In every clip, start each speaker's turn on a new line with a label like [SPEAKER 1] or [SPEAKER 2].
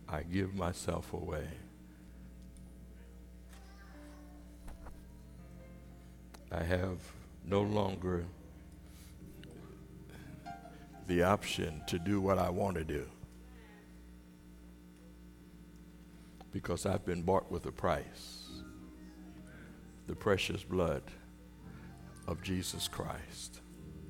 [SPEAKER 1] I give myself away. I have no longer the option to do what I want to do because I've been bought with a price, the precious blood of Jesus Christ.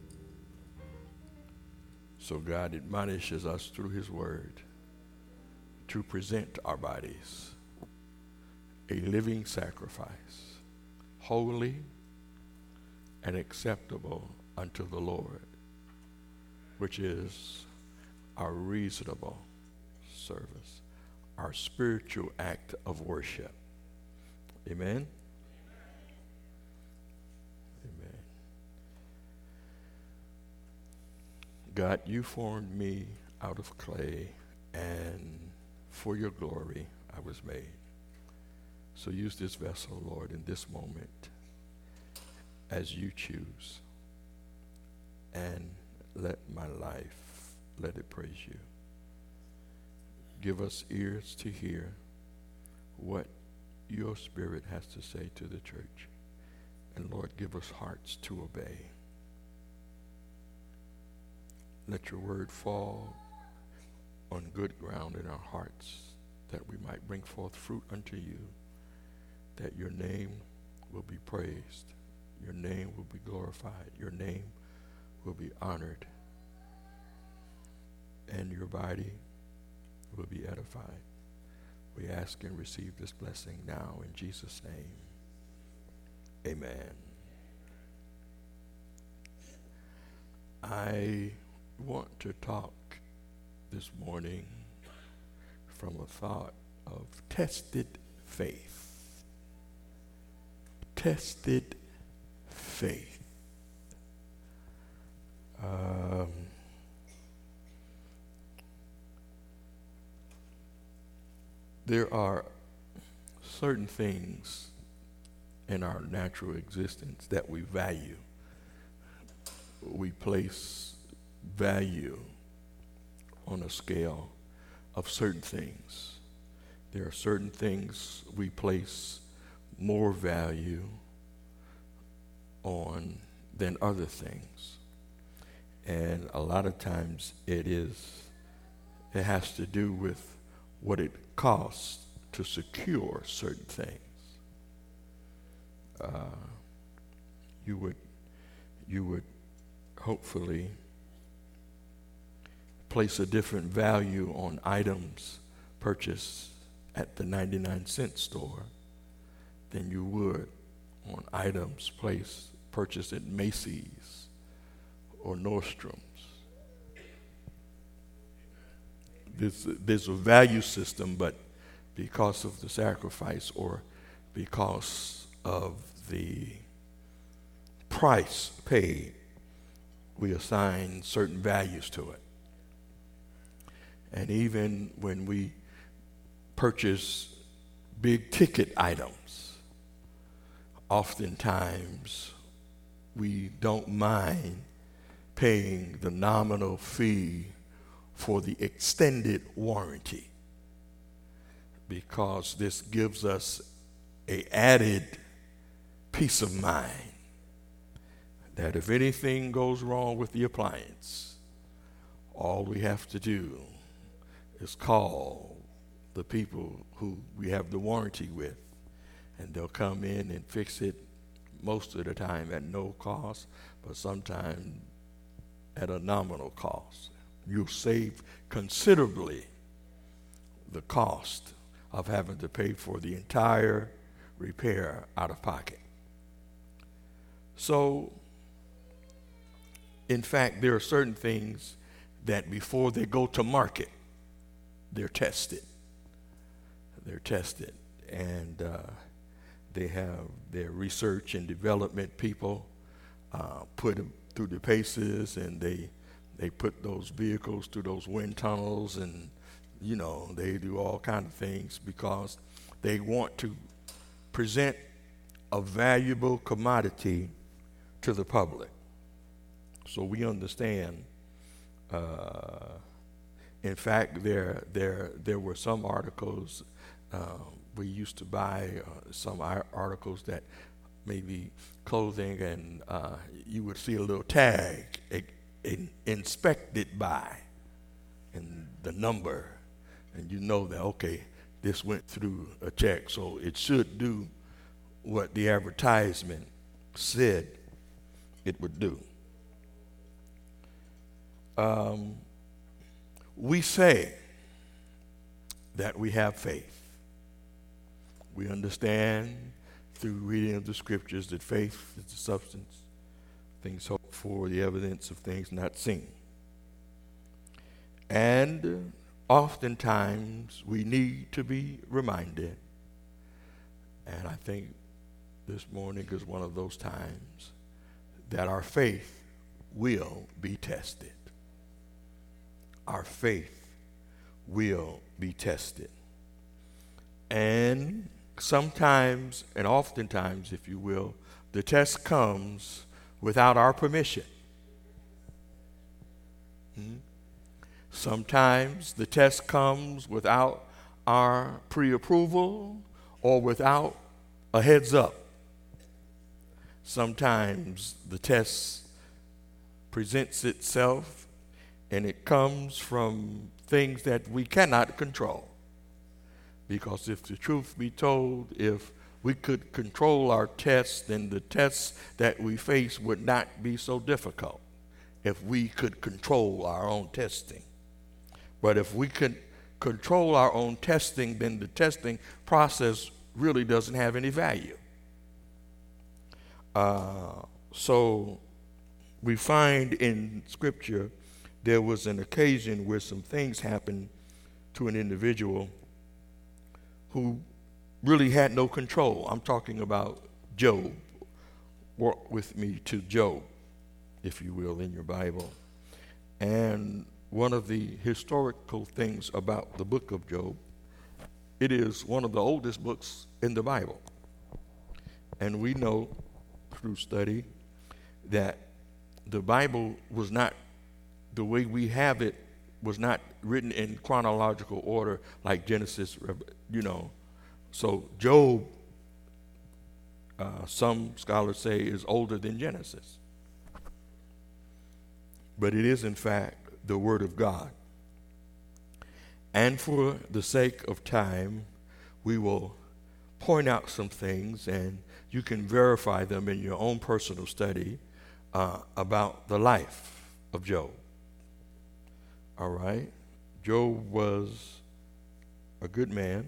[SPEAKER 1] So God admonishes us through his word to present our bodies a living sacrifice, holy and acceptable unto the Lord, which is our reasonable service, our spiritual act of worship. Amen? Amen. God, you formed me out of clay, and for your glory I was made. So use this vessel, Lord, in this moment as you choose. And let my life, let it praise you. Give us ears to hear what your Spirit has to say to the church. And Lord, give us hearts to obey. Let your word fall on good ground in our hearts, that we might bring forth fruit unto you, that your name will be praised, your name will be glorified, your name will be honored, and your body will be edified. We ask and receive this blessing now in Jesus' name. Amen. I want to talk this morning from a thought of tested faith. Tested faith. There are certain things in our natural existence that we value. We place value on a scale of certain things. There are certain things we place more value on than other things. And a lot of times it has to do with what it costs to secure certain things. You would hopefully place a different value on items purchased at the 99-cent store than you would on items purchased at Macy's or Nordstrom's. There's a value system, but because of the sacrifice or because of the price paid, we assign certain values to it. And even when we purchase big ticket items, oftentimes we don't mind paying the nominal fee for the extended warranty, because this gives us an added peace of mind that if anything goes wrong with the appliance, all we have to do is call the people who we have the warranty with, and they'll come in and fix it most of the time at no cost, but sometimes at a nominal cost. You'll save considerably the cost of having to pay for the entire repair out of pocket. So, in fact, there are certain things that before they go to market, they're tested. They're tested. And they have their research and development people put them through the paces, and they put those vehicles through those wind tunnels, and they do all kinds of things because they want to present a valuable commodity to the public. So we understand In fact, there were some articles we used to buy, some articles that maybe clothing, and you would see a little tag, inspected by, and the number, and you know that, okay, this went through a check, so it should do what the advertisement said it would do. We say that we have faith. We understand through reading of the scriptures that faith is the substance, things hoped for, the evidence of things not seen. And oftentimes we need to be reminded, and I think this morning is one of those times, that our faith will be tested. Our faith will be tested. And sometimes, and oftentimes, if you will, the test comes without our permission. Sometimes the test comes without our pre-approval or without a heads up. Sometimes the test presents itself and it comes from things that we cannot control. Because if the truth be told, if we could control our tests, then the tests that we face would not be so difficult if we could control our own testing. But if we could control our own testing, then the testing process really doesn't have any value. So we find in Scripture there was an occasion where some things happened to an individual who really had no control. I'm talking about Job. Walk with me to Job, if you will, in your Bible. And one of the historical things about the book of Job, it is one of the oldest books in the Bible. And we know through study that the Bible was not, the way we have it, was not written in chronological order like Genesis, So Job, some scholars say, is older than Genesis. But it is, in fact, the Word of God. And for the sake of time, we will point out some things, and you can verify them in your own personal study about the life of Job. All right? Job was a good man.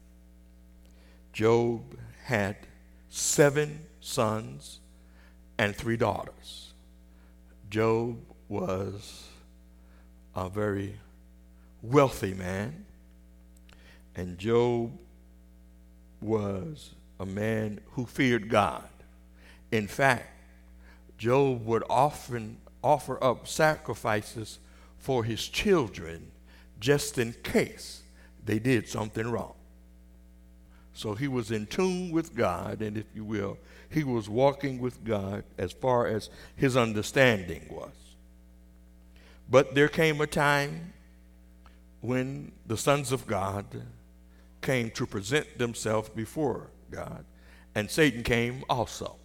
[SPEAKER 1] Job had 7 sons and 3 daughters. Job was a very wealthy man, and Job was a man who feared God. In fact, Job would often offer up sacrifices for his children just in case they did something wrong. So he was in tune with God, and if you will, he was walking with God as far as his understanding was. But there came a time when the sons of God came to present themselves before God, and Satan came also.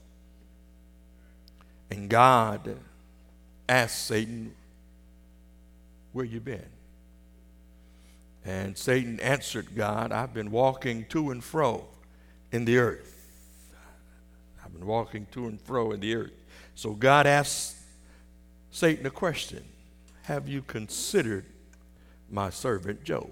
[SPEAKER 1] And God asked Satan, "Where you been?" And Satan answered God, "I've been walking to and fro in the earth. I've been walking to and fro in the earth." So God asked Satan a question: "Have you considered my servant Job?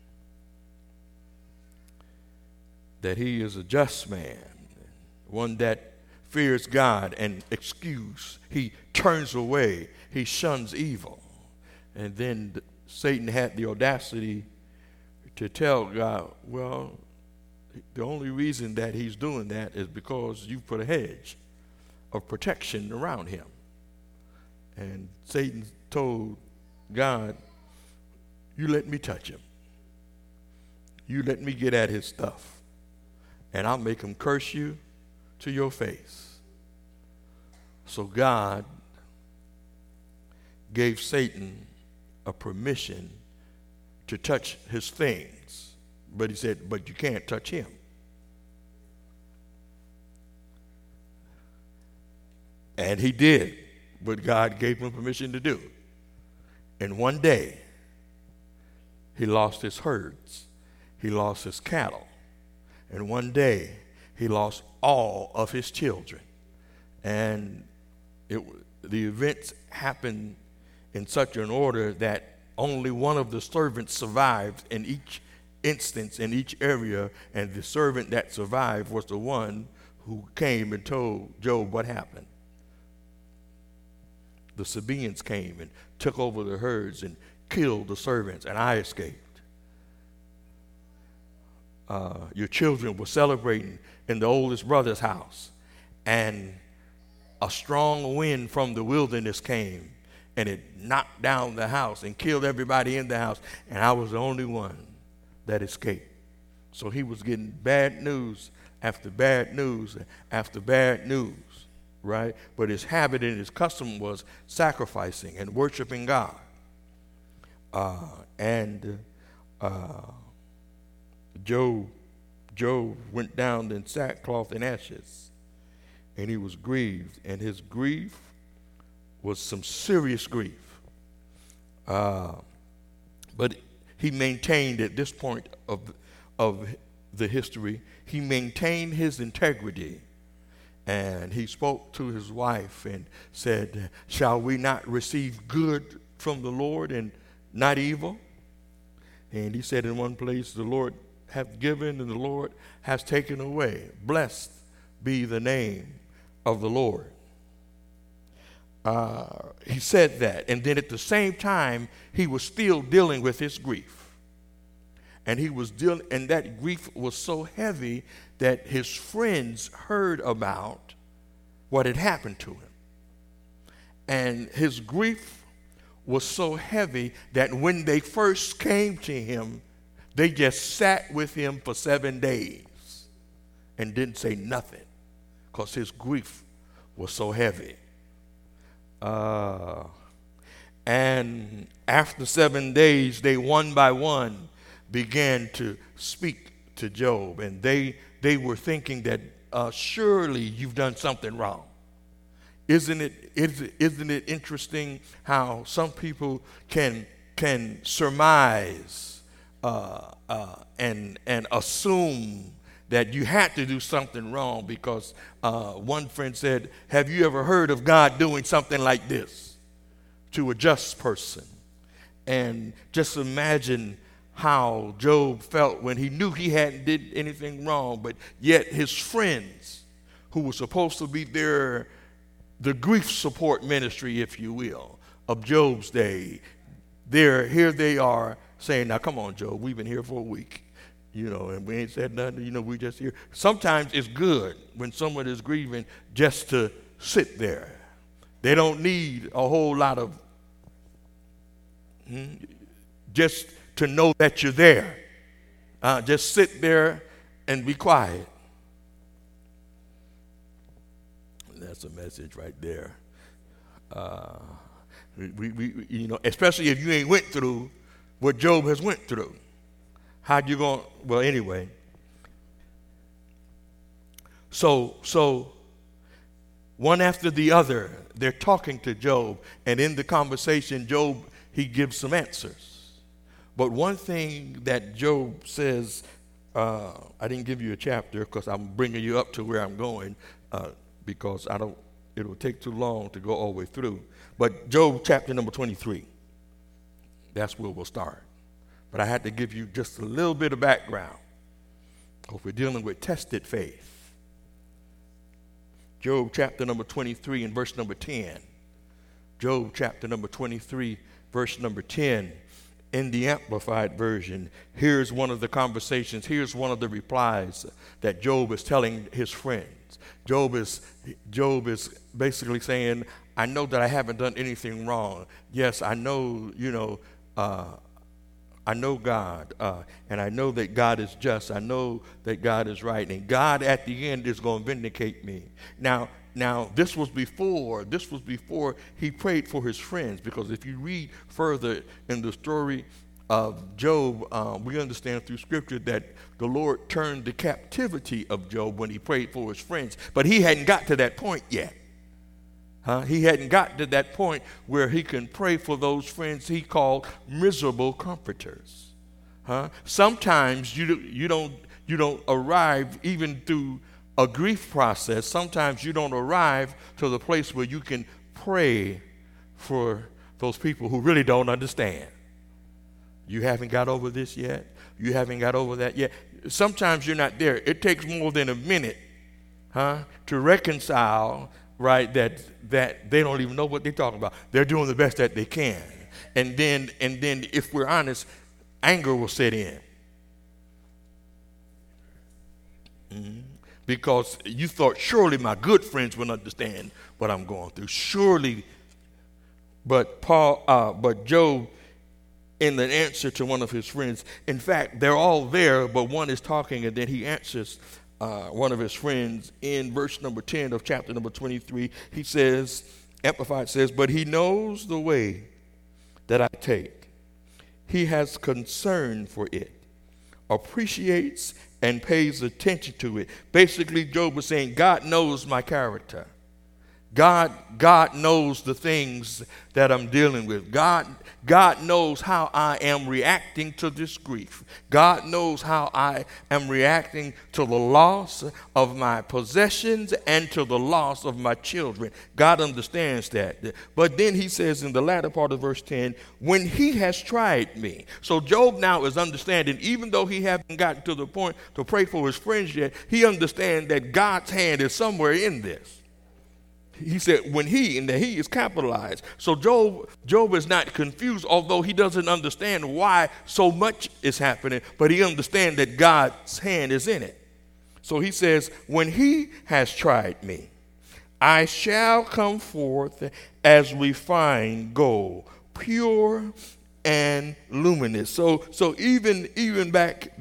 [SPEAKER 1] That he is a just man, one that fears God and he turns away, he shuns evil." And then Satan had the audacity to tell God, "Well, the only reason that he's doing that is because you put a hedge of protection around him." And Satan told God, "You let me touch him. You let me get at his stuff, and I'll make him curse you to your face." So God gave Satan a permission to touch his things. But he said, but you can't touch him. And he did what God gave him permission to do. And one day, he lost his herds. He lost his cattle. And one day, he lost all of his children. And the events happened in such an order that only one of the servants survived in each instance, in each area, and the servant that survived was the one who came and told Job what happened. The Sabaeans came and took over the herds and killed the servants, and I escaped. Your children were celebrating in the oldest brother's house, and a strong wind from the wilderness came, and it knocked down the house and killed everybody in the house, and I was the only one that escaped. So he was getting bad news after bad news after bad news, right? But his habit and his custom was sacrificing and worshiping God. Job went down in sackcloth and ashes, and he was grieved, and his grief was some serious grief. But he maintained at this point of the history, he maintained his integrity. And he spoke to his wife and said, shall we not receive good from the Lord and not evil? And he said in one place, the Lord hath given and the Lord has taken away. Blessed be the name of the Lord. He said that. And then at the same time, he was still dealing with his grief. And and that grief was so heavy that his friends heard about what had happened to him. And his grief was so heavy that when they first came to him, they just sat with him for 7 days and didn't say nothing because his grief was so heavy. And after 7 days, they one by one began to speak to Job, and they were thinking that surely you've done something wrong. Isn't it interesting how some people can surmise and assume that you had to do something wrong because one friend said, have you ever heard of God doing something like this to a just person? And just imagine how Job felt when he knew he hadn't did anything wrong, but yet his friends, who were supposed to be the grief support ministry, if you will, of Job's day, here they are saying, now come on, Job, we've been here for a week, and we ain't said nothing, we just here. Sometimes it's good when someone is grieving just to sit there. They don't need a whole lot of just to know that you're there. Just sit there and be quiet. That's a message right there. Especially if you ain't went through what Job has went through. How you going? Well, anyway. So one after the other, they're talking to Job, and in the conversation, Job, he gives some answers. But one thing that Job says, I didn't give you a chapter because I'm bringing you up to where I'm going because it'll take too long to go all the way through. But Job chapter number 23, that's where we'll start. But I had to give you just a little bit of background because we're dealing with tested faith. Job chapter number 23 and verse number 10. Job chapter number 23, verse number 10. In the Amplified Version, here's one of the conversations, here's one of the replies that Job is telling his friends. Job is basically saying, I know that I haven't done anything wrong. Yes, I know, I know God, and I know that God is just. I know that God is right, and God at the end is going to vindicate me. Now, this was before he prayed for his friends, because if you read further in the story, Job, we understand through Scripture that the Lord turned the captivity of Job when he prayed for his friends. But he hadn't got to that point yet. He hadn't got to that point where he can pray for those friends he called miserable comforters. Sometimes you don't arrive even through a grief process. Sometimes you don't arrive to the place where you can pray for those people who really don't understand. You haven't got over this yet. You haven't got over that yet. Sometimes you're not there. It takes more than a minute, to reconcile, right, that they don't even know what they're talking about. They're doing the best that they can. And then if we're honest, anger will set in. Because you thought, surely my good friends will understand what I'm going through. Surely, but Job, in the answer to one of his friends, in fact, they're all there, but one is talking, and then he answers one of his friends in verse number 10 of chapter number 23. He says, Amplified says, but he knows the way that I take. He has concern for it, appreciates and pays attention to it. Basically, Job was saying, God knows my character. God knows the things that I'm dealing with. God knows how I am reacting to this grief. God knows how I am reacting to the loss of my possessions and to the loss of my children. God understands that. But then he says in the latter part of verse 10, when he has tried me. So Job now is understanding, even though he hasn't gotten to the point to pray for his friends yet, he understands that God's hand is somewhere in this. He said when he, and that he is capitalized. So Job is not confused, although he doesn't understand why so much is happening, but he understands that God's hand is in it. So he says, when he has tried me, I shall come forth as refined gold, pure and luminous. So even back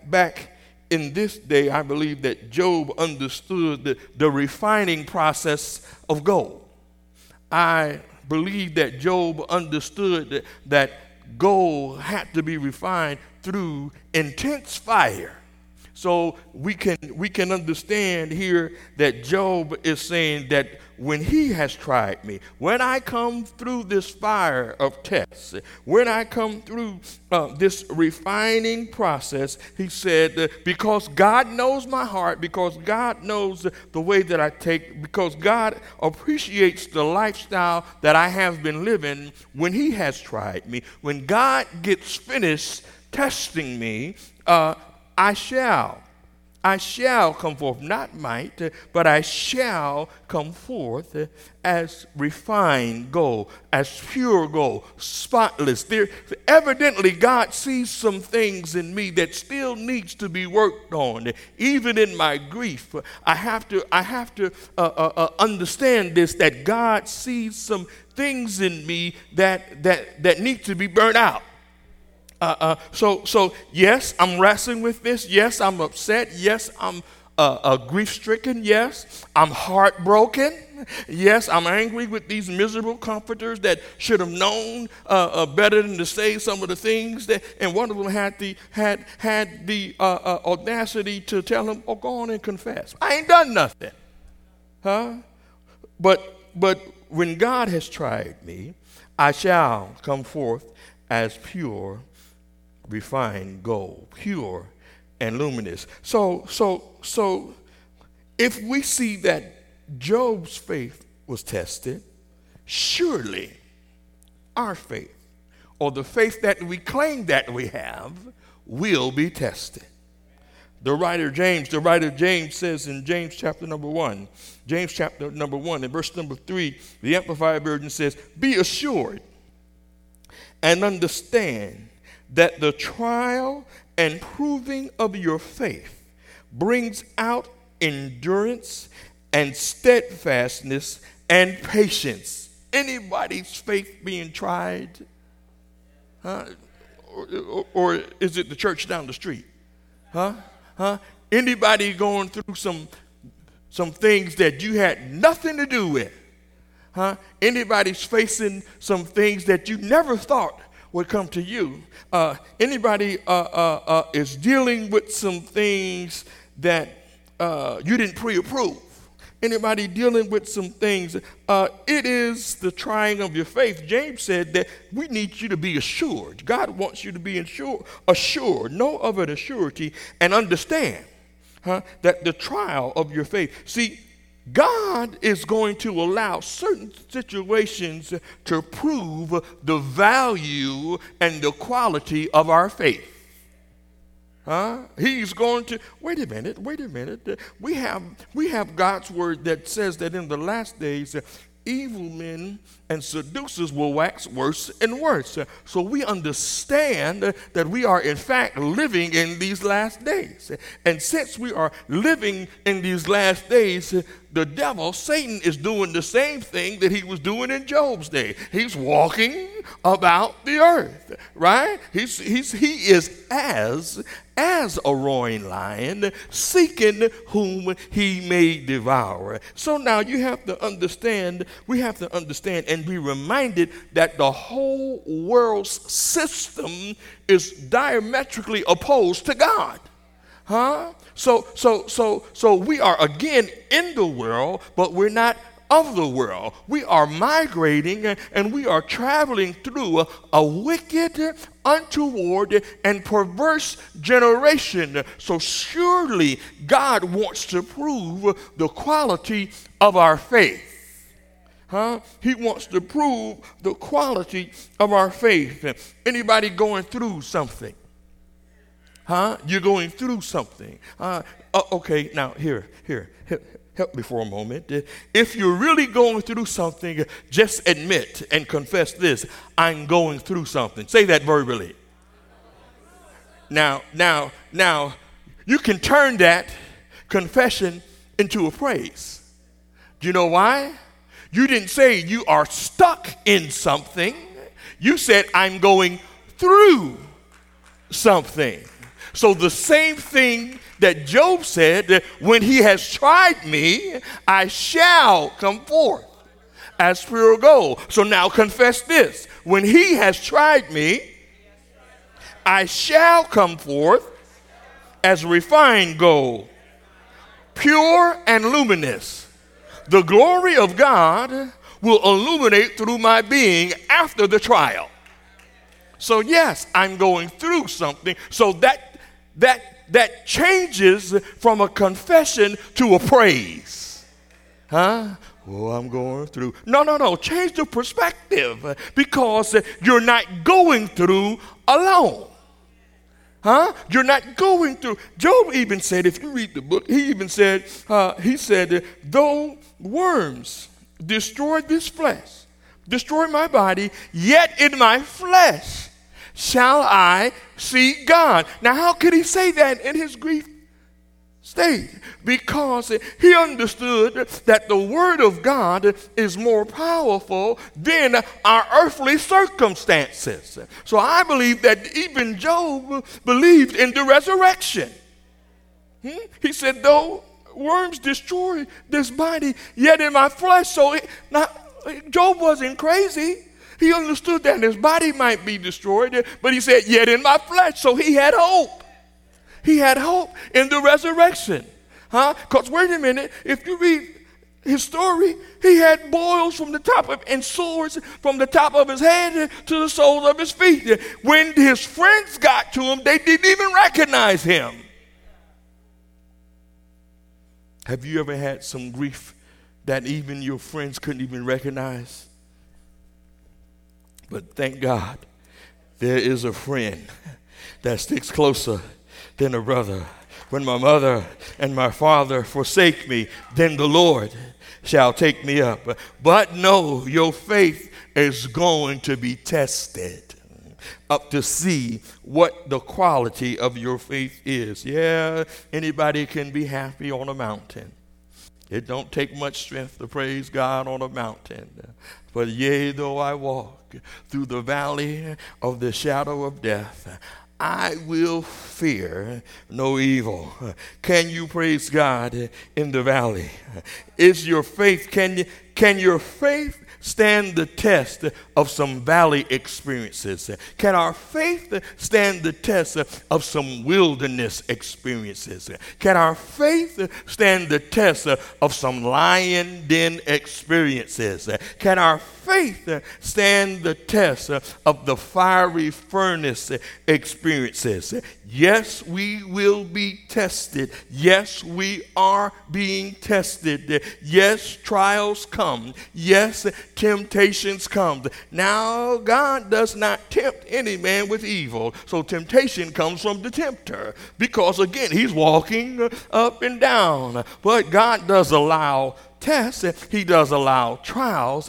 [SPEAKER 1] in this day, I believe that Job understood the refining process of gold. I believe that Job understood that gold had to be refined through intense fire. So we can understand here that Job is saying that when he has tried me, when I come through this fire of tests, when I come through this refining process, he said, because God knows my heart, because God knows the way that I take, because God appreciates the lifestyle that I have been living, when he has tried me, when God gets finished testing me, I shall come forth, not might, but I shall come forth as refined gold, as pure gold, spotless. Evidently, God sees some things in me that still needs to be worked on. Even in my grief, I have to understand this, that God sees some things in me that need to be burnt out. So yes, I'm wrestling with this. Yes, I'm upset. Yes, I'm grief-stricken. Yes, I'm heartbroken. Yes, I'm angry with these miserable comforters that should have known better than to say some of the things that. And one of them had the audacity to tell him, "Oh, go on and confess. I ain't done nothing, But when God has tried me, I shall come forth as pure, refined gold, pure and luminous." So if we see that Job's faith was tested, surely our faith, or the faith that we claim that we have, will be tested. The writer James says in James chapter number 1, in verse number 3, the Amplified Version says, "Be assured and understand that the trial and proving of your faith brings out endurance and steadfastness and patience." Anybody's faith being tried? Or is it the church down the street? Anybody going through some things that you had nothing to do with? Anybody's facing some things that you never thought would come to you. Anybody is dealing with some things that you didn't pre-approve. Anybody dealing with some things, it is the trying of your faith. James said that we need you to be assured. God wants you to be assured, know of it a surety, and understand that the trial of your faith. See, God is going to allow certain situations to prove the value and the quality of our faith. He's going to, wait a minute. We have God's word that says that in the last days, evil men and seducers will wax worse and worse. So we understand that we are in fact living in these last days. And since we are living in these last days, the devil, Satan, is doing the same thing that he was doing in Job's day. He's walking about the earth, right? He is as a roaring lion, seeking whom he may devour. So now we have to understand and be reminded that the whole world's system is diametrically opposed to God. So we are again in the world, but we're not of the world. We are migrating and we are traveling through a wicked, untoward, and perverse generation. So surely God wants to prove the quality of our faith. He wants to prove the quality of our faith. Anybody going through something? You're going through something. Okay, now here. Help me for a moment. If you're really going through something, just admit and confess this: I'm going through something. Say that verbally. Now, you can turn that confession into a praise. Do you know why? You didn't say you are stuck in something. You said, I'm going through something. So the same thing that Job said, that when he has tried me, I shall come forth as pure gold. So now confess this: when he has tried me, I shall come forth as refined gold, pure and luminous. The glory of God will illuminate through my being after the trial. So yes, I'm going through something. So that changes from a confession to a praise. Oh, I'm going through. No. Change the perspective, because you're not going through alone. You're not going through. Job even said, if you read the book, he said, though worms destroy this flesh, destroy my body, yet in my flesh shall I see God. Now, how could he say that in his grief state? Because he understood that the word of God is more powerful than our earthly circumstances. So I believe that even Job believed in the resurrection. He said, though worms destroy this body, yet in my flesh. Now, Job wasn't crazy. He understood that his body might be destroyed, but he said, yet in my flesh. So he had hope. He had hope in the resurrection. Because wait a minute, if you read his story, he had boils from the top of, and sores from the top of his head to the soles of his feet. When his friends got to him, they didn't even recognize him. Have you ever had some grief that even your friends couldn't even recognize? But thank God, there is a friend that sticks closer than a brother. When my mother and my father forsake me, then the Lord shall take me up. But no, your faith is going to be tested up to see what the quality of your faith is. Yeah, anybody can be happy on a mountain. It don't take much strength to praise God on a mountain. But yea, though I walk through the valley of the shadow of death, I will fear no evil. Can you praise God in the valley? Is your faith, can can your faith stand the test of some valley experiences? Can our faith stand the test of some wilderness experiences? Can our faith stand the test of some lion den experiences? Can our faith stand the test of the fiery furnace experiences? Yes, we will be tested. Yes, we are being tested. Yes, trials come. Yes, temptations come. Now, God does not tempt any man with evil. So temptation comes from the tempter because, again, he's walking up and down. But God does allow tests, he does allow trials,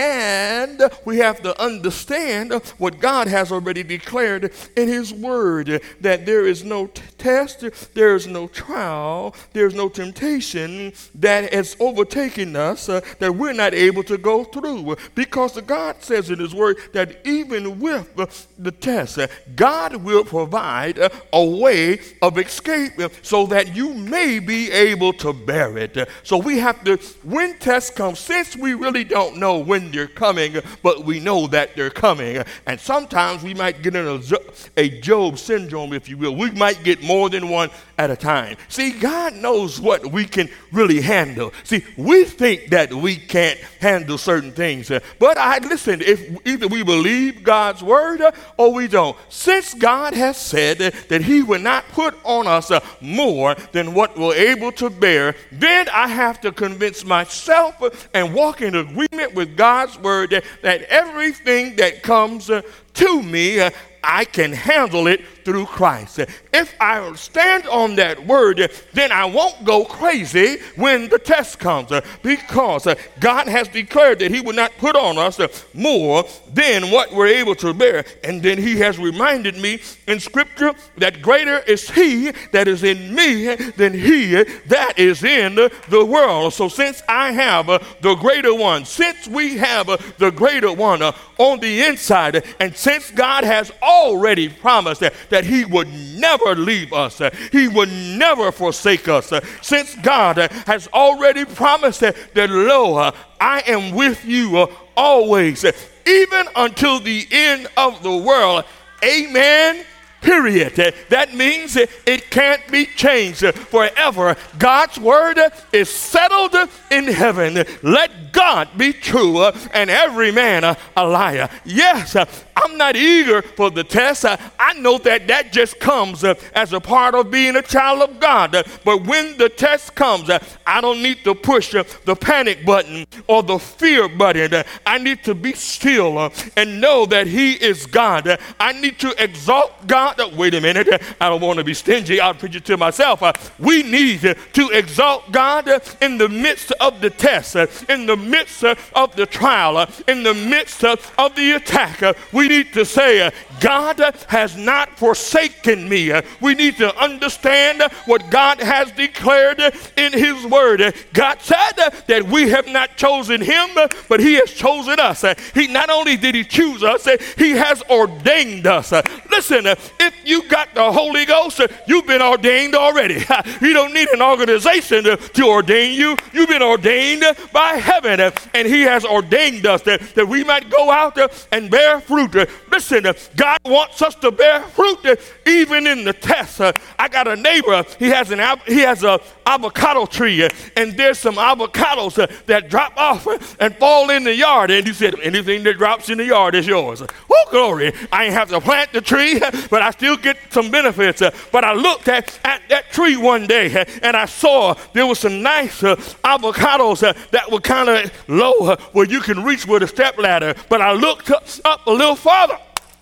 [SPEAKER 1] and we have to understand what God has already declared in his word, that there is no test, there is no trial, there is no temptation that has overtaken us that we're not able to go through, because God says in his word that even with the test, God will provide a way of escape so that you may be able to bear it. So we have to, when tests come, since we really don't know when they're coming, but we know that they're coming, and sometimes we might get in a Job syndrome, if you will. We might get more than one at a time. See, God knows what we can really handle. See, we think that we can't handle certain things, but listen, if either we believe God's word or we don't. Since God has said that he will not put on us more than what we're able to bear, then I have to convince myself and walk in agreement with God's word that everything that comes to me, I can handle it through Christ. If I stand on that word, then I won't go crazy when the test comes, because God has declared that he will not put on us more than what we're able to bear. And then he has reminded me in scripture that greater is he that is in me than he that is in the world. So since I have the greater one, since we have the greater one on the inside, and since God has already promised that he would never leave us, he would never forsake us, since God has already promised that lo, I am with you always, even until the end of the world. Amen. Period. That means it can't be changed forever. God's word is settled in heaven. Let God be true and every man a liar. Yes, I'm not eager for the test. I know that just comes as a part of being a child of God. But when the test comes, I don't need to push the panic button or the fear button. I need to be still and know that he is God. I need to exalt God. Wait a minute. I don't want to be stingy. I'll preach it to myself. We need to exalt God in the midst of the test, in the midst of the trial, in the midst of the attack. We need to say, God has not forsaken me. We need to understand what God has declared in his word. God said that we have not chosen him, but he has chosen us. He not only did he choose us, he has ordained us. Listen, if you got the Holy Ghost, you've been ordained already. You don't need an organization to ordain you. You've been ordained by heaven, and he has ordained us that we might go out and bear fruit. Listen, God wants us to bear fruit even in the test. I got a neighbor, he has an avocado tree, and there's some avocados that drop off and fall in the yard, and he said, anything that drops in the yard is yours. Oh, glory. I ain't have to plant the tree, but I still get some benefits. But I looked at that tree one day, and I saw there was some nice avocados that were kind of low where you can reach with a stepladder. But I looked up a little farther.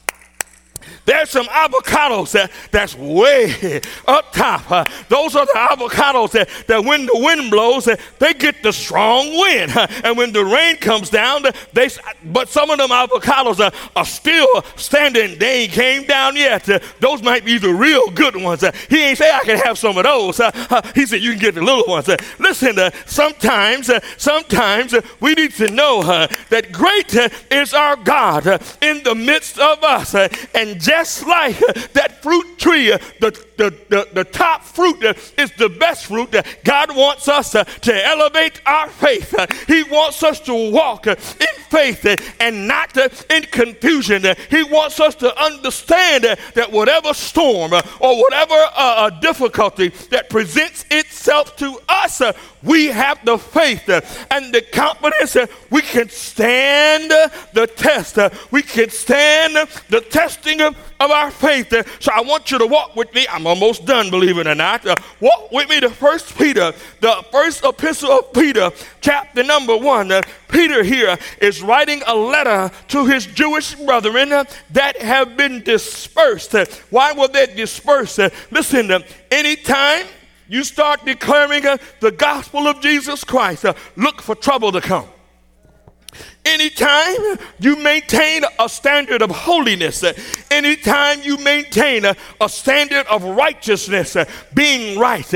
[SPEAKER 1] There's some avocados that's way up top. Those are the avocados that when the wind blows, they get the strong wind. And when the rain comes down, but some of them avocados are still standing. They ain't came down yet. Those might be the real good ones. He ain't say I can have some of those. He said you can get the little ones. Listen, sometimes we need to know that great is our God in the midst of us. And just like that fruit tree, the top fruit is the best fruit. God wants us to elevate our faith. He wants us to walk in faith and not in confusion. He wants us to understand that whatever storm or whatever difficulty that presents itself to us, we have the faith and the confidence that we can stand the test. We can stand the testing of our faith. So I want you to walk with me. I'm almost done, believe it or not. Walk with me to 1 Peter, the first epistle of Peter, chapter number 1. Peter here is writing a letter to his Jewish brethren that have been dispersed. Why were they dispersed? Listen, anytime you start declaring the gospel of Jesus Christ, look for trouble to come. Anytime you maintain a standard of holiness, anytime you maintain a standard of righteousness, being right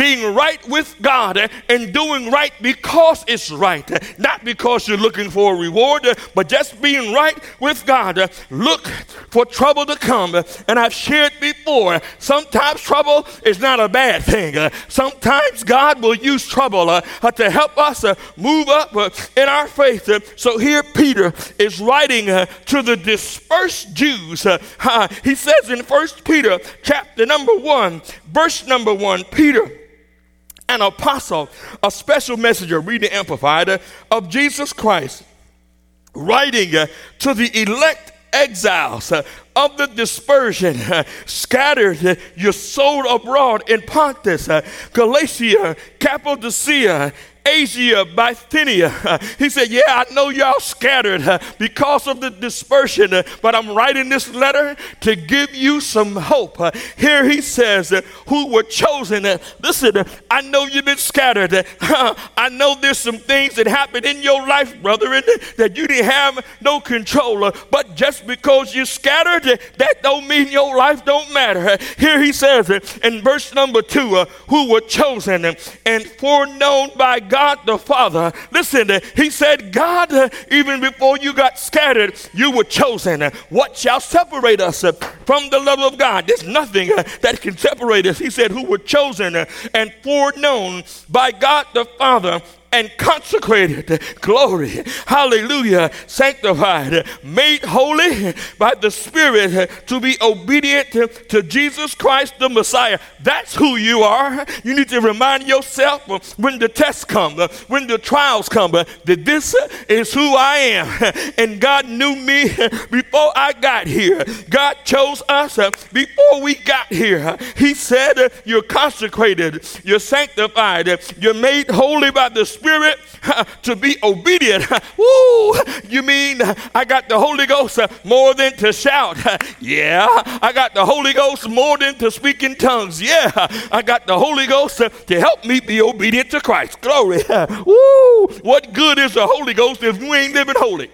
[SPEAKER 1] with God and doing right because it's right, not because you're looking for a reward, but just being right with God, look for trouble to come. And I've shared before, sometimes trouble is not a bad thing. Sometimes God will use trouble to help us move up in our faith. So here Peter is writing to the dispersed Jews. He says in 1 Peter chapter number 1, verse number 1, Peter, an apostle, a special messenger, read the Amplified, of Jesus Christ, writing to the elect exiles of the dispersion, scattered, you sold abroad in Pontus, Galatia, Cappadocia, Asia, Bithynia. He said, yeah, I know y'all scattered because of the dispersion, but I'm writing this letter to give you some hope. Here he says, who were chosen. Listen, I know you've been scattered. I know there's some things that happened in your life, brethren, that you didn't have no control of. But just because you're scattered, that don't mean your life don't matter. Here he says in verse number 2, who were chosen and foreknown by God the Father. Listen, he said, God, even before you got scattered, you were chosen. What shall separate us from the love of God? There's nothing that can separate us. He said, who were chosen and foreknown by God the Father and consecrated, glory, hallelujah, sanctified, made holy by the Spirit to be obedient to Jesus Christ the Messiah. That's who you are. You need to remind yourself when the tests come, when the trials come, that this is who I am. And God knew me before I got here. God chose us before we got here. He said, you're consecrated, you're sanctified, you're made holy by the Spirit to be obedient. Woo! You mean I got the Holy Ghost more than to shout? Yeah. I got the Holy Ghost more than to speak in tongues. Yeah. I got the Holy Ghost to help me be obedient to Christ. Glory. Woo! What good is the Holy Ghost if you ain't living holy?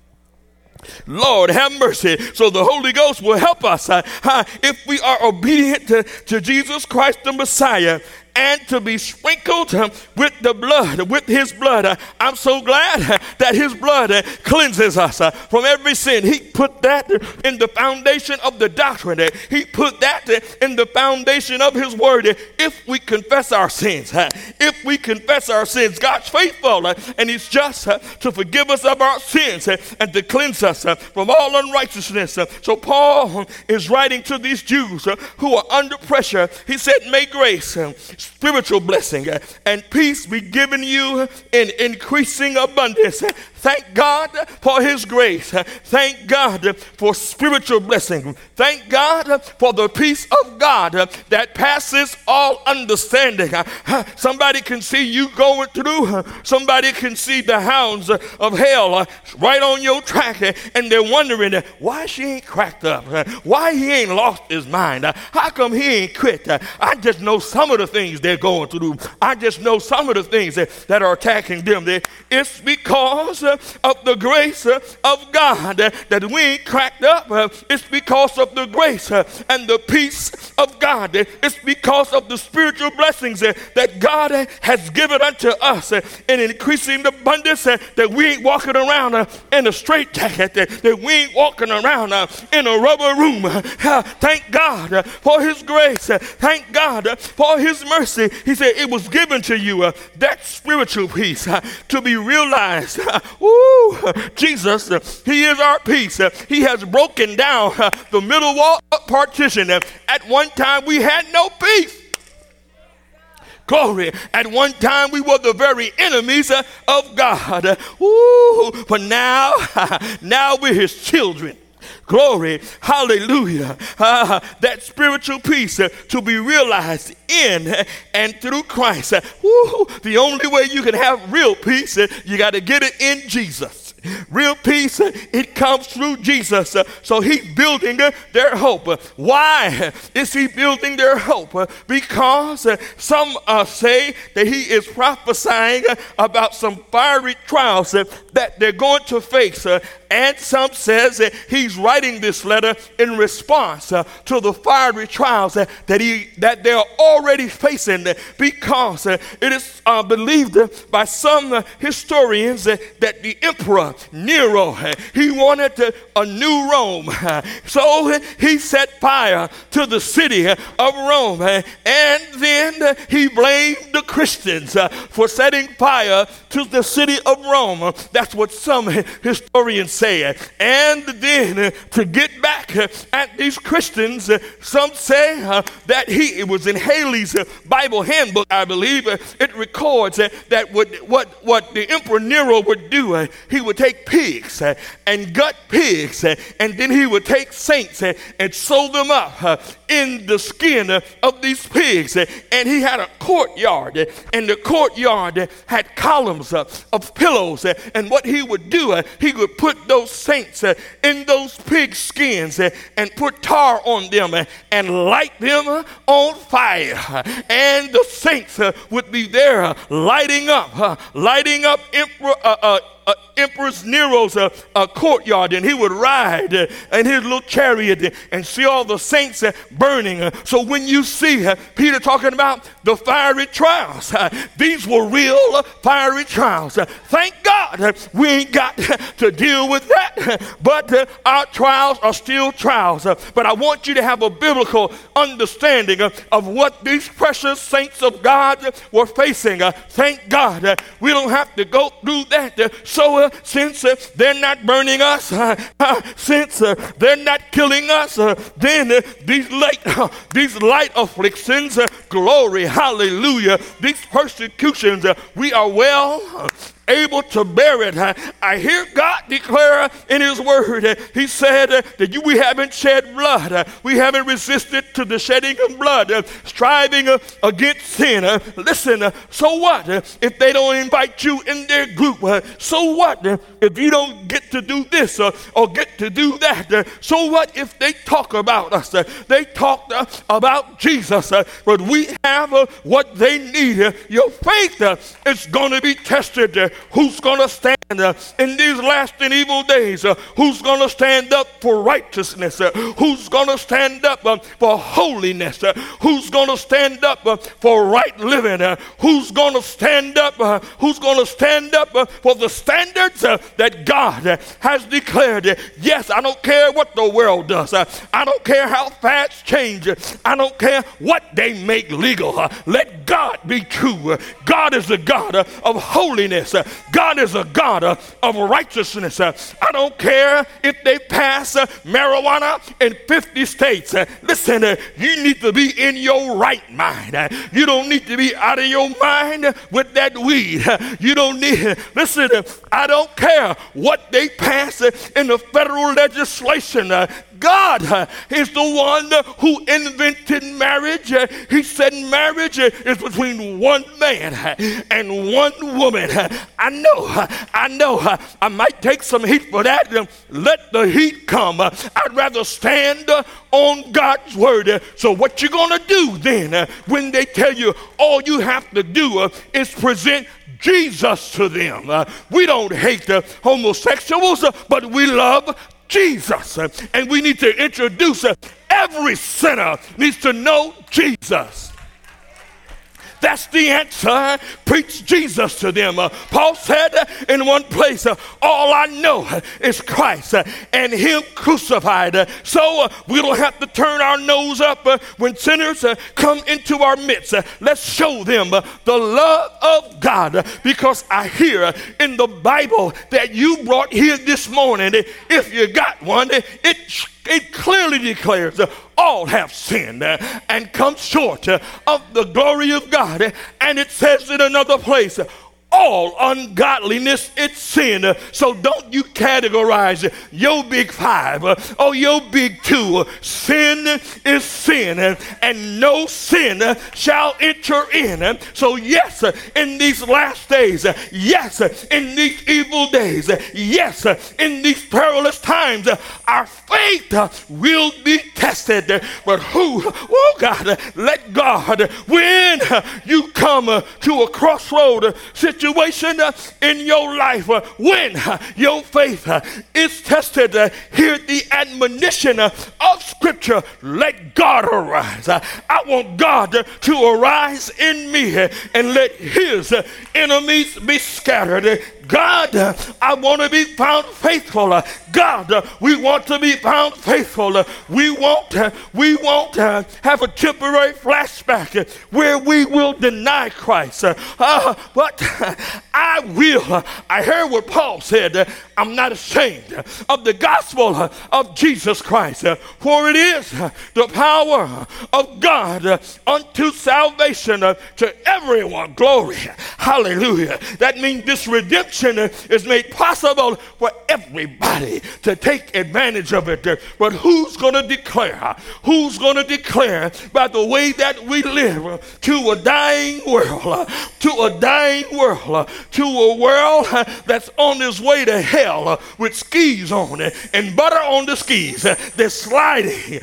[SPEAKER 1] Lord, have mercy. So the Holy Ghost will help us if we are obedient to Jesus Christ the Messiah, and to be sprinkled with the blood, with his blood. I'm so glad that his blood cleanses us from every sin. He put that in the foundation of the doctrine. He put that in the foundation of his word. If we confess our sins, God's faithful and he's just to forgive us of our sins and to cleanse us from all unrighteousness. So Paul is writing to these Jews who are under pressure. He said, may grace, spiritual blessing, and peace be given you in increasing abundance. Thank God for his grace. Thank God for spiritual blessing. Thank God for the peace of God that passes all understanding. Somebody can see you going through. Somebody can see the hounds of hell right on your track, and they're wondering why she ain't cracked up, why he ain't lost his mind, how come he ain't quit. I just know some of the things things they're going through. I just know some of the things that are attacking them. It's because of the grace of God that we ain't cracked up. It's because of the grace and the peace of God. It's because of the spiritual blessings that God has given unto us in increasing abundance that we ain't walking around in a straitjacket, that we ain't walking around in a rubber room. Thank God for his grace. Thank God for his mercy. He said it was given to you, that spiritual peace to be realized. Jesus, he is our peace. He has broken down the middle wall partition. At one time we had no peace. Glory. At one time we were the very enemies of God. But now we're his children. Glory, hallelujah. That spiritual peace to be realized in and through Christ. The only way you can have real peace, you got to get it in Jesus. Real peace, it comes through Jesus. So he's building their hope. Why is he building their hope? Because some say that he is prophesying about some fiery trials that they're going to face. And some says that he's writing this letter in response to the fiery trials that they're already facing, because it is believed by some historians that the emperor Nero, he wanted a new Rome. So he set fire to the city of Rome, and then he blamed the Christians for setting fire to the city of Rome. That's what some historians say. And then to get back at these Christians, some say that it was in Haley's Bible handbook, I believe, it records that what the Emperor Nero would do, he would take pigs and gut pigs, and then he would take saints and sew them up in the skin of these pigs. And he had a courtyard, and the courtyard had columns of pillows. And what he would do, he would put those saints in those pig skins and put tar on them and light them on fire. And the saints would be there lighting up Emperor Nero's courtyard, and he would ride in his little chariot and see all the saints burning. So when you see Peter talking about the fiery trials, these were real fiery trials. Thank God we ain't got to deal with that, but our trials are still trials. But I want you to have a biblical understanding of what these precious saints of God were facing. Thank God we don't have to go through that. So since they're not burning us, since they're not killing us, then these light afflictions, glory, hallelujah, these persecutions, we are well able to bear it. I hear God declare in his word, he said that we haven't shed blood. We haven't resisted to the shedding of blood, striving against sin. Listen, so what if they don't invite you in their group? So what if you don't get to do this or get to do that? So what if they talk about us? They talk about Jesus, but we have what they need. Your faith is going to be tested. Who's going to stand in these last and evil days? Who's going to stand up for righteousness? Who's going to stand up for holiness? Who's going to stand up for right living? Who's going to stand up? Who's going to stand up for the standards that God has declared? Yes, I don't care what the world does. I don't care how fast change. I don't care what they make legal. Let God be true. God is the God of holiness. God is a God of righteousness. I don't care if they pass marijuana in 50 states. Listen, you need to be in your right mind. You don't need to be out of your mind with that weed. You don't need, listen, I don't care what they pass in the federal legislation. God is the one who invented marriage. He said marriage is between one man and one woman. I know, I might take some heat for that. Let the heat come. I'd rather stand on God's word. So what you gonna do then when they tell you all you have to do is present Jesus to them? We don't hate the homosexuals, but we love Jesus. And we need to introduce every sinner needs to know Jesus. That's the answer. Preach Jesus to them. Paul said in one place, all I know is Christ and him crucified. So we don't have to turn our nose up when sinners come into our midst. Let's show them the love of God, because I hear in the Bible that you brought here this morning, if you got one, it clearly declares all have sinned and come short of the glory of God. And it says in another place, all ungodliness is sin. So don't you categorize your big five or your big two. Sin is sin, and no sin shall enter in. So yes, in these last days, yes, in these evil days, yes, in these perilous times, our faith will be tested. But God, let God, when you come to a crossroad situation in your life, when your faith is tested, hear the admonition of Scripture. Let God arise. I want God to arise in me and let his enemies be scattered. God, I want to be found faithful. God, we want to be found faithful. We won't have a temporary flashback where we will deny Christ. But I will. I heard what Paul said. I'm not ashamed of the gospel of Jesus Christ, for it is the power of God unto salvation to everyone. Glory. Hallelujah. That means this redemption is made possible for everybody to take advantage of it. But who's going to declare? Who's going to declare by the way that we live to a dying world, to a dying world, to a world that's on its way to hell with skis on it and butter on the skis? They're sliding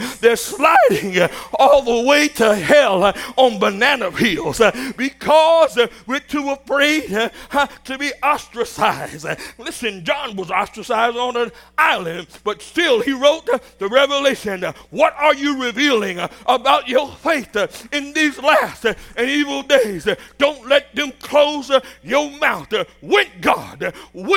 [SPEAKER 1] all the way to hell on banana peels because we're too afraid to be ostracized. Listen, John was ostracized on an island, but still he wrote the Revelation. What are you revealing about your faith in these last and evil days? Don't let them close your mouth. When God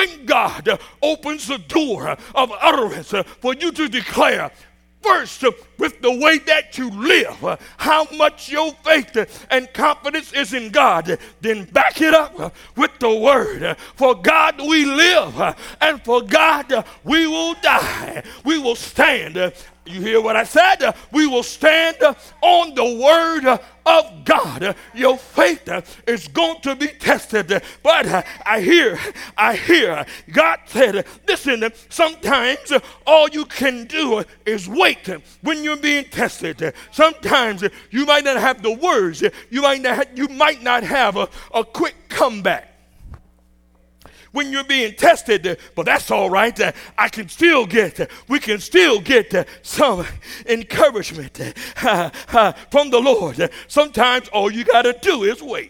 [SPEAKER 1] opens the door of utterance for you to declare, first, with the way that you live, how much your faith and confidence is in God, then back it up with the word. For God we live, and for God we will die. We will stand. You hear what I said? We will stand on the word of God. Your faith is going to be tested. But I hear God said, listen, sometimes all you can do is wait when you're being tested. Sometimes you might not have the words. You might not have a quick comeback when you're being tested, but that's all right. We can still get some encouragement from the Lord. Sometimes all you got to do is wait.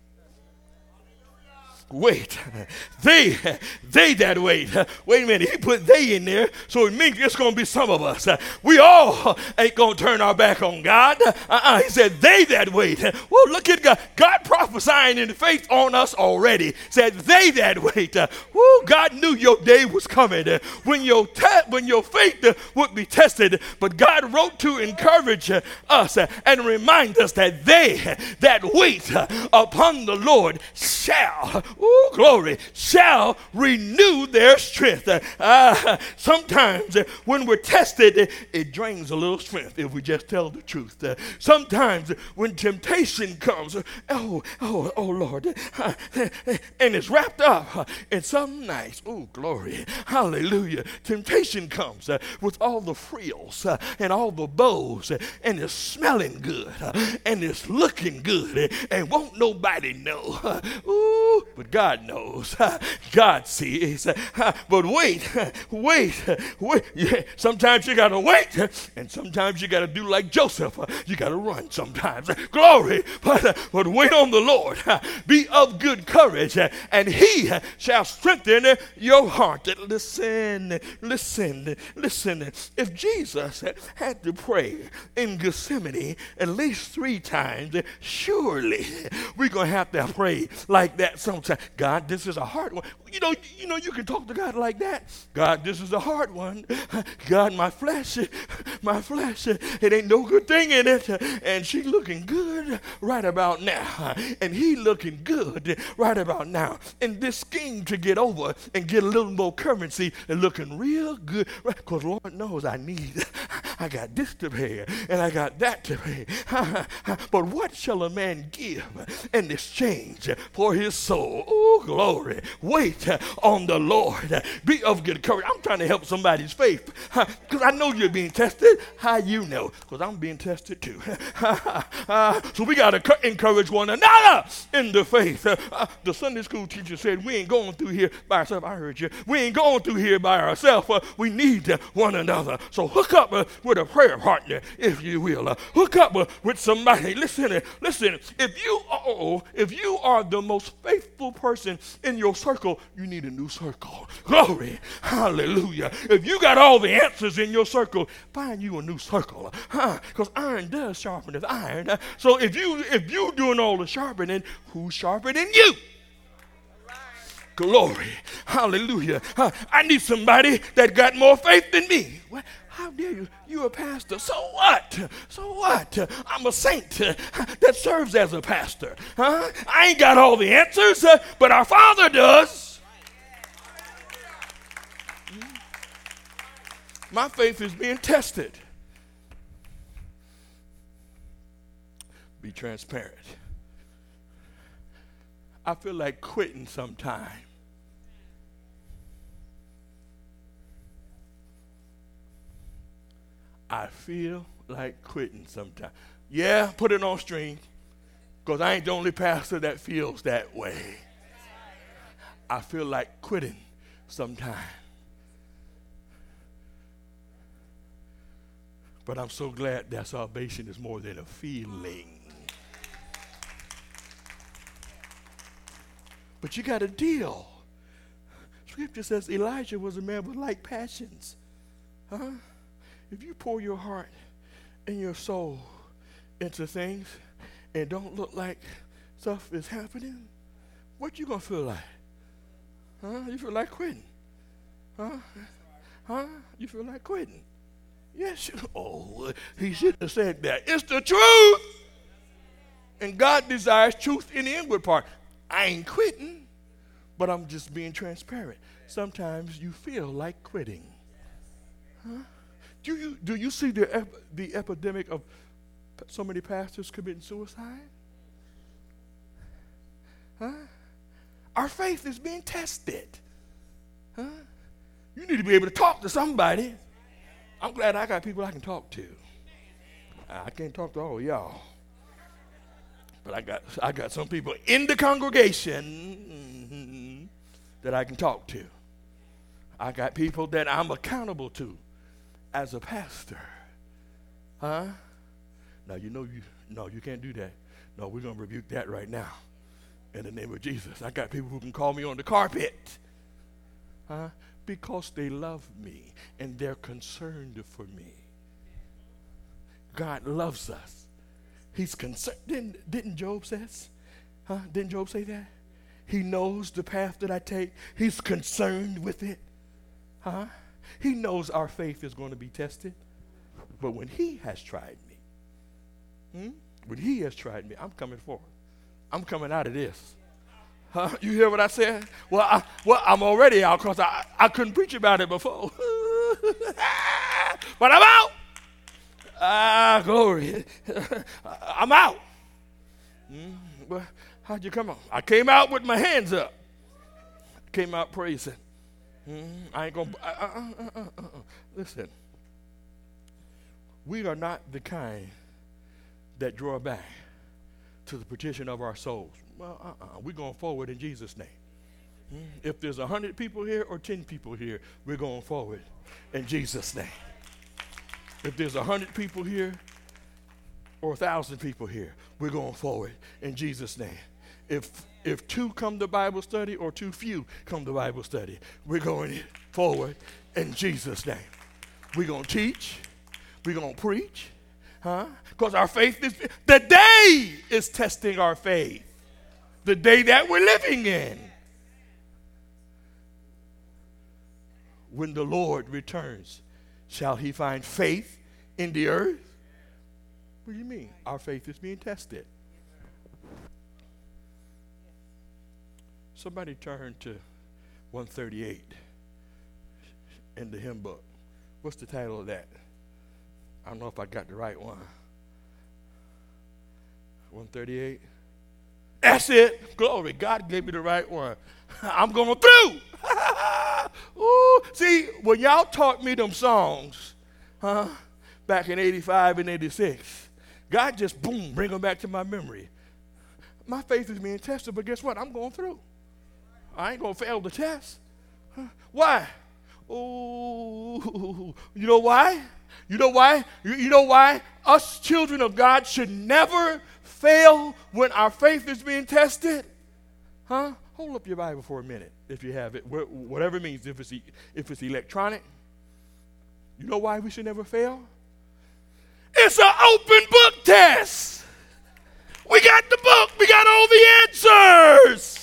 [SPEAKER 1] Wait. They that wait. Wait a minute. He put they in there, so it means it's going to be some of us. We all ain't going to turn our back on God. He said they that wait. Well, look at God. God prophesying in faith on us already. Said they that wait. God knew your day was coming when your faith would be tested. But God wrote to encourage us and remind us that they that wait upon the Lord shall ooh, glory, shall renew their strength. Sometimes when we're tested, it drains a little strength if we just tell the truth. Sometimes when temptation comes, oh Lord, and it's wrapped up in something nice. Oh, glory, hallelujah. Temptation comes with all the frills and all the bows, and it's smelling good, and it's looking good, and won't nobody know. Ooh, but God knows. God sees. But wait. Yeah, sometimes you got to wait, and sometimes you got to do like Joseph. You got to run sometimes. Glory. But wait on the Lord. Be of good courage, and he shall strengthen your heart. Listen. If Jesus had to pray in Gethsemane at least 3 times, surely we're going to have to pray like that sometime. God, this is a hard one. You know, you can talk to God like that. God, this is a hard one. God, my flesh, it ain't no good thing in it. And she looking good right about now. And he looking good right about now. And this scheme to get over and get a little more currency and looking real good. Because Lord knows I got this to pay and I got that to pay. But what shall a man give in exchange for his soul? Oh, glory. Wait on the Lord. Be of good courage. I'm trying to help somebody's faith because I know you're being tested. How you know? Because I'm being tested too. So we got to encourage one another in the faith. The Sunday school teacher said we ain't going through here by ourselves. I heard you. We ain't going through here by ourselves. We need one another. So hook up with a prayer partner, if you will. Hook up with somebody. Listen. If you are the most faithful person in your circle, you need a new circle. Glory. Hallelujah. If you got all the answers in your circle, find you a new circle. Because iron does sharpen iron. So if you doing all the sharpening, who's sharpening you? Glory. Hallelujah. I need somebody that got more faith than me. What? How dare you? You're a pastor. So what? I'm a saint that serves as a pastor. I ain't got all the answers, but our Father does. My faith is being tested. Be transparent. I feel like quitting sometime. I feel like quitting sometime. Yeah, put it on string, because I ain't the only pastor that feels that way. I feel like quitting sometime. But I'm so glad that salvation is more than a feeling. But you got to deal. Scripture says Elijah was a man with like passions. If you pour your heart and your soul into things and don't look like stuff is happening, what you going to feel like? You feel like quitting? You feel like quitting? Yes. Oh, he shouldn't have said that. It's the truth. And God desires truth in the inward part. I ain't quitting, but I'm just being transparent. Sometimes you feel like quitting. Do you see the epidemic of so many pastors committing suicide? Our faith is being tested. You need to be able to talk to somebody. I'm glad I got people I can talk to. I can't talk to all of y'all. But I got some people in the congregation that I can talk to. I got people that I'm accountable to as a pastor. Now you can't do that. No, we're going to rebuke that right now in the name of Jesus. I got people who can call me on the carpet. Because they love me and they're concerned for me. God loves us. He's concerned. Didn't Job say? Didn't Job say that? He knows the path that I take. He's concerned with it. He knows our faith is going to be tested. But when he has tried me, I'm coming forward. I'm coming out of this. Huh? You hear what I said? I'm already out because I couldn't preach about it before. But I'm out. Glory. I'm out. Well, how'd you come out? I came out with my hands up. I came out praising. I ain't going to. Listen. We are not the kind that draw back to the petition of our souls. Well, we're going forward in Jesus' name. If there's 100 people here or 10 people here, we're going forward in Jesus' name. If there's 100 people here or 1,000 people here, we're going forward in Jesus' name. If two come to Bible study or too few come to Bible study, we're going forward in Jesus' name. We're going to teach. We're going to preach. Because our faith is, the day is testing our faith. The day that we're living in. When the Lord returns, shall he find faith in the earth? What do you mean? Our faith is being tested. Somebody turn to 138 in the hymn book. What's the title of that? I don't know if I got the right one. 138. That's it. Glory. God gave me the right one. I'm going through. Ooh, see, when y'all taught me them songs, back in 85 and 86, God just, boom, bring them back to my memory. My faith is being tested, but guess what? I'm going through. I ain't going to fail the test. Why? Oh, you know why? You know why? You know why? Us children of God should never fail when our faith is being tested. Hold up your Bible for a minute if you have it. Whatever it means, if it's electronic. You know why we should never fail? It's an open book test. We got the book. We got all the answers.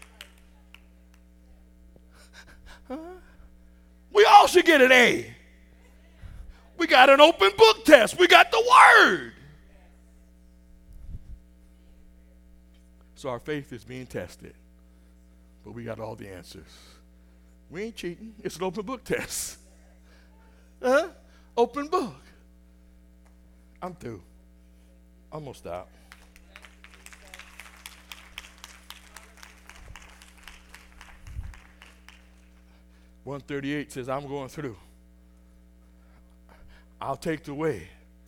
[SPEAKER 1] We all should get an A. We got an open book test. We got the word. So our faith is being tested. But we got all the answers. We ain't cheating. It's an open book test. Open book. I'm through. I'm going to stop. (138) says, I'm going through. I'll take the way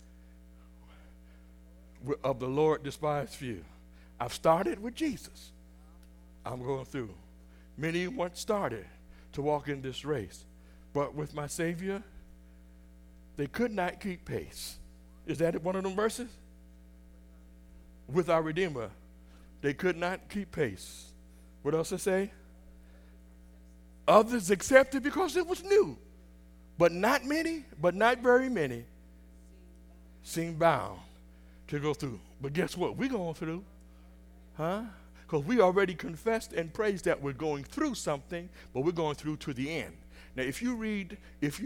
[SPEAKER 1] of the Lord despised few. I've started with Jesus. I'm going through. Many once started to walk in this race, but with my Savior, they could not keep pace. Is that one of them verses? With our Redeemer, they could not keep pace. What else it say? Others accepted because it was new. But not many, but not very many, seemed bound to go through. But guess what? We're going through. Because we already confessed and praised that we're going through something, but we're going through to the end. Now, if you read,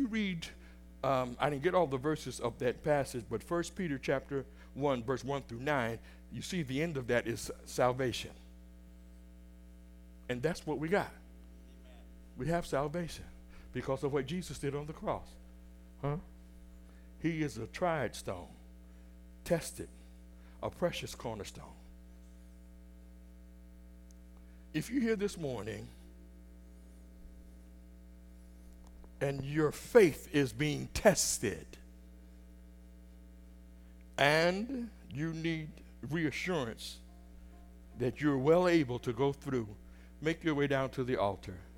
[SPEAKER 1] I didn't get all the verses of that passage, but 1 Peter chapter 1, verse 1 through 9, you see the end of that is salvation. And that's what we got. We have salvation because of what Jesus did on the cross. He is a tried stone, tested, a precious cornerstone. If you're here this morning and your faith is being tested and you need reassurance that you're well able to go through, make your way down to the altar.